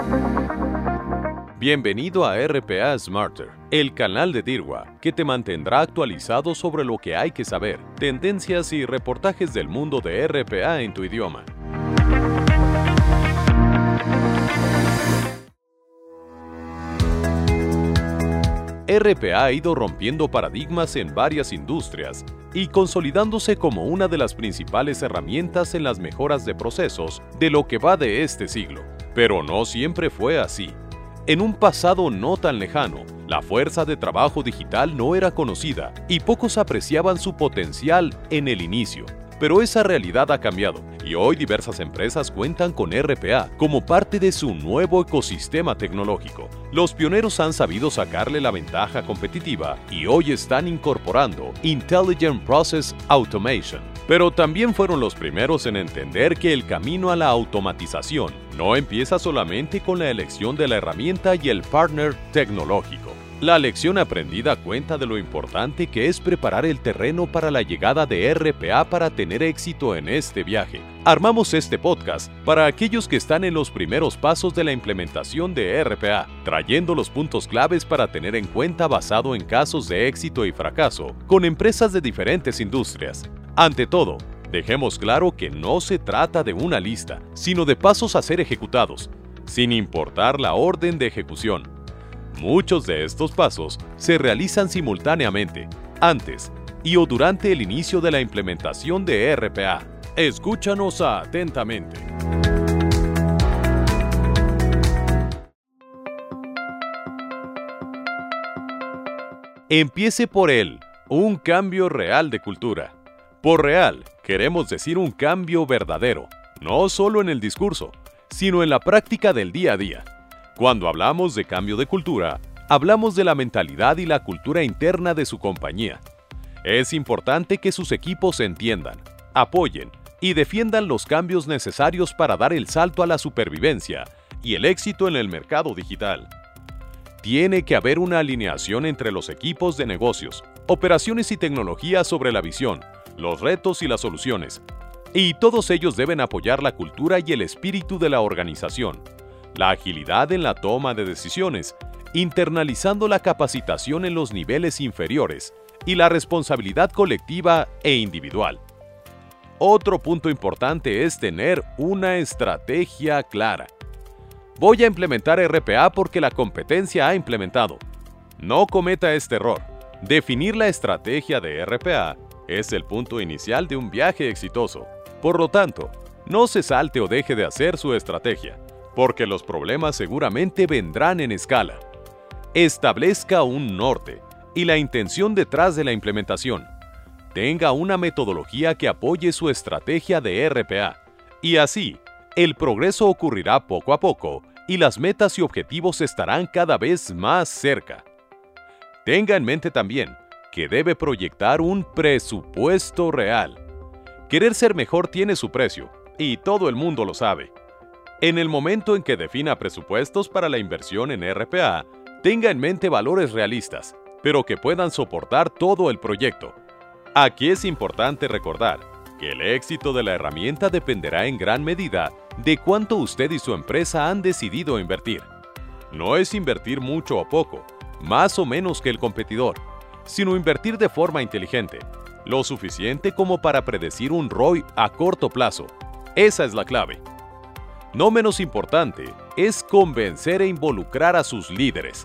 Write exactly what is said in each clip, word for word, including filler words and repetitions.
Bienvenido a R P A Smarter, el canal de DIRWA que te mantendrá actualizado sobre lo que hay que saber, tendencias y reportajes del mundo de R P A en tu idioma. R P A ha ido rompiendo paradigmas en varias industrias y consolidándose como una de las principales herramientas en las mejoras de procesos de lo que va de este siglo. Pero no siempre fue así. En un pasado no tan lejano, la fuerza de trabajo digital no era conocida y pocos apreciaban su potencial en el inicio. Pero esa realidad ha cambiado y hoy diversas empresas cuentan con R P A como parte de su nuevo ecosistema tecnológico. Los pioneros han sabido sacarle la ventaja competitiva y hoy están incorporando Intelligent Process Automation. Pero también fueron los primeros en entender que el camino a la automatización no empieza solamente con la elección de la herramienta y el partner tecnológico. La lección aprendida cuenta de lo importante que es preparar el terreno para la llegada de R P A para tener éxito en este viaje. Armamos este podcast para aquellos que están en los primeros pasos de la implementación de R P A, trayendo los puntos claves para tener en cuenta basado en casos de éxito y fracaso con empresas de diferentes industrias. Ante todo, dejemos claro que no se trata de una lista, sino de pasos a ser ejecutados, sin importar la orden de ejecución. Muchos de estos pasos se realizan simultáneamente, antes y o durante el inicio de la implementación de R P A. Escúchanos atentamente. Empiece por él, un cambio real de cultura. Por real, queremos decir un cambio verdadero, no solo en el discurso, sino en la práctica del día a día. Cuando hablamos de cambio de cultura, hablamos de la mentalidad y la cultura interna de su compañía. Es importante que sus equipos entiendan, apoyen y defiendan los cambios necesarios para dar el salto a la supervivencia y el éxito en el mercado digital. Tiene que haber una alineación entre los equipos de negocios, operaciones y tecnología sobre la visión, los retos y las soluciones, y todos ellos deben apoyar la cultura y el espíritu de la organización. La agilidad en la toma de decisiones, internalizando la capacitación en los niveles inferiores y la responsabilidad colectiva e individual. Otro punto importante es tener una estrategia clara. Voy a implementar R P A porque la competencia ha implementado. No cometa este error. Definir la estrategia de R P A es el punto inicial de un viaje exitoso. Por lo tanto, no se salte o deje de hacer su estrategia, porque los problemas seguramente vendrán en escala. Establezca un norte y la intención detrás de la implementación. Tenga una metodología que apoye su estrategia de R P A, y así, el progreso ocurrirá poco a poco y las metas y objetivos estarán cada vez más cerca. Tenga en mente también que debe proyectar un presupuesto real. Querer ser mejor tiene su precio, y todo el mundo lo sabe. En el momento en que defina presupuestos para la inversión en R P A, tenga en mente valores realistas, pero que puedan soportar todo el proyecto. Aquí es importante recordar que el éxito de la herramienta dependerá en gran medida de cuánto usted y su empresa han decidido invertir. No es invertir mucho o poco, más o menos que el competidor, sino invertir de forma inteligente, lo suficiente como para predecir un R O I a corto plazo. Esa es la clave. No menos importante es convencer e involucrar a sus líderes.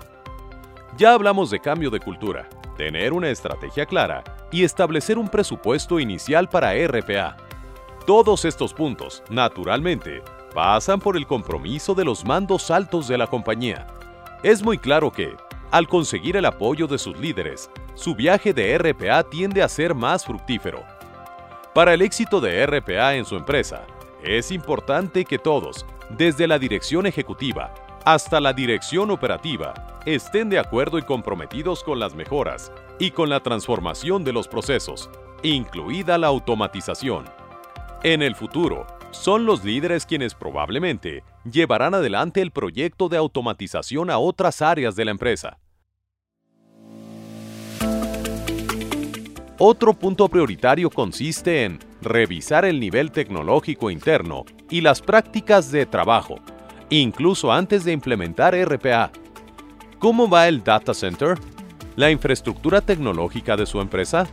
Ya hablamos de cambio de cultura, tener una estrategia clara y establecer un presupuesto inicial para R P A. Todos estos puntos, naturalmente, pasan por el compromiso de los mandos altos de la compañía. Es muy claro que, al conseguir el apoyo de sus líderes, su viaje de R P A tiende a ser más fructífero. Para el éxito de R P A en su empresa, es importante que todos, desde la dirección ejecutiva hasta la dirección operativa, estén de acuerdo y comprometidos con las mejoras y con la transformación de los procesos, incluida la automatización. En el futuro, son los líderes quienes probablemente llevarán adelante el proyecto de automatización a otras áreas de la empresa. Otro punto prioritario consiste en revisar el nivel tecnológico interno y las prácticas de trabajo, incluso antes de implementar R P A. ¿Cómo va el data center? ¿La infraestructura tecnológica de su empresa?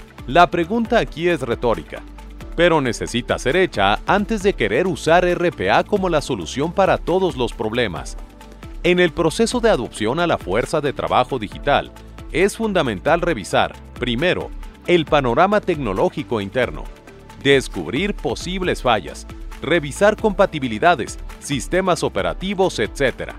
La pregunta aquí es retórica, pero necesita ser hecha antes de querer usar R P A como la solución para todos los problemas. En el proceso de adopción a la fuerza de trabajo digital, es fundamental revisar, primero, el panorama tecnológico interno, descubrir posibles fallas, revisar compatibilidades, sistemas operativos, etcétera.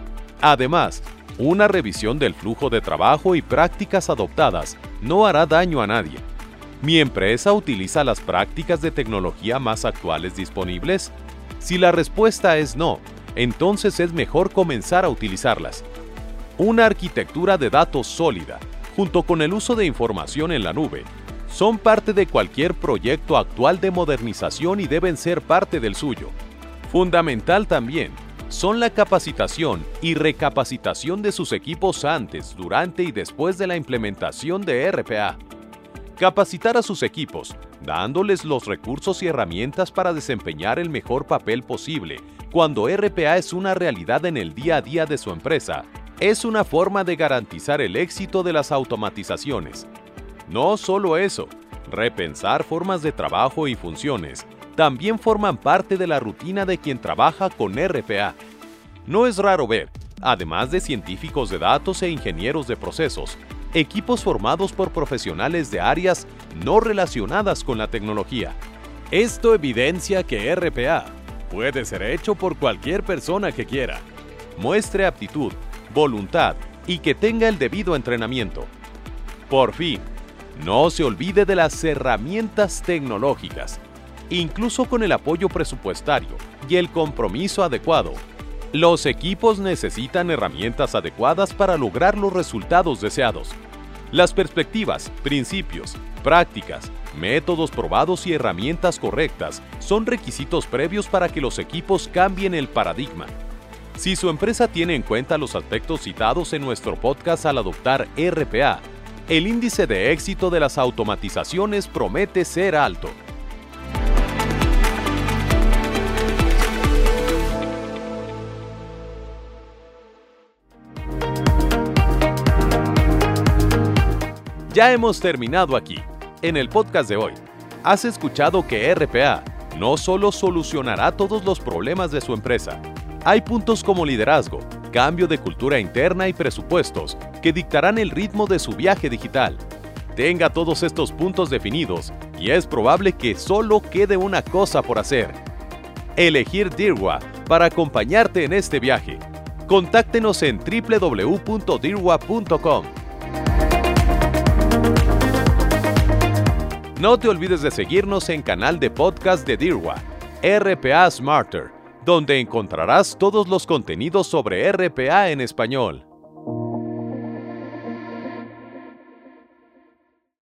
Además, una revisión del flujo de trabajo y prácticas adoptadas no hará daño a nadie. ¿Mi empresa utiliza las prácticas de tecnología más actuales disponibles? Si la respuesta es no, entonces es mejor comenzar a utilizarlas. Una arquitectura de datos sólida, junto con el uso de información en la nube, son parte de cualquier proyecto actual de modernización y deben ser parte del suyo. Fundamental también son la capacitación y recapacitación de sus equipos antes, durante y después de la implementación de R P A. Capacitar a sus equipos, dándoles los recursos y herramientas para desempeñar el mejor papel posible cuando R P A es una realidad en el día a día de su empresa, es una forma de garantizar el éxito de las automatizaciones. No solo eso, repensar formas de trabajo y funciones también forman parte de la rutina de quien trabaja con R P A. No es raro ver, además de científicos de datos e ingenieros de procesos, equipos formados por profesionales de áreas no relacionadas con la tecnología. Esto evidencia que R P A puede ser hecho por cualquier persona que quiera. Muestre aptitud, voluntad y que tenga el debido entrenamiento. Por fin, no se olvide de las herramientas tecnológicas. Incluso con el apoyo presupuestario y el compromiso adecuado, los equipos necesitan herramientas adecuadas para lograr los resultados deseados. Las perspectivas, principios, prácticas, métodos probados y herramientas correctas son requisitos previos para que los equipos cambien el paradigma. Si su empresa tiene en cuenta los aspectos citados en nuestro podcast al adoptar R P A, el índice de éxito de las automatizaciones promete ser alto. Ya hemos terminado aquí, en el podcast de hoy. Has escuchado que R P A no solo solucionará todos los problemas de su empresa. Hay puntos como liderazgo, cambio de cultura interna y presupuestos que dictarán el ritmo de su viaje digital. Tenga todos estos puntos definidos y es probable que solo quede una cosa por hacer: elegir Dirwa para acompañarte en este viaje. Contáctenos en doble u doble u doble u punto dirwa punto com. No te olvides de seguirnos en canal de podcast de Dirwa, R P A Smarter, donde encontrarás todos los contenidos sobre R P A en español.